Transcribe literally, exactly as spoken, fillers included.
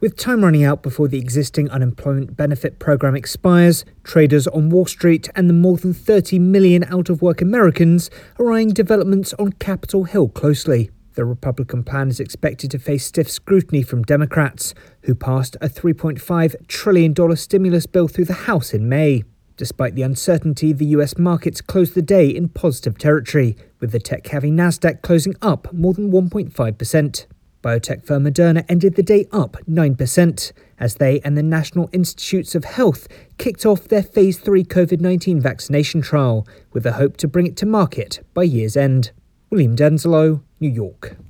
With time running out before the existing unemployment benefit program expires, traders on Wall Street and the more than thirty million out-of-work Americans are eyeing developments on Capitol Hill closely. The Republican plan is expected to face stiff scrutiny from Democrats, who passed a three point five trillion dollars stimulus bill through the House in May. Despite the uncertainty, the U S markets closed the day in positive territory, with the tech-heavy Nasdaq closing up more than one point five percent. Biotech firm Moderna ended the day up nine percent, as they and the National Institutes of Health kicked off their phase three COVID nineteen vaccination trial, with the hope to bring it to market by year's end. William Denzelo, New York.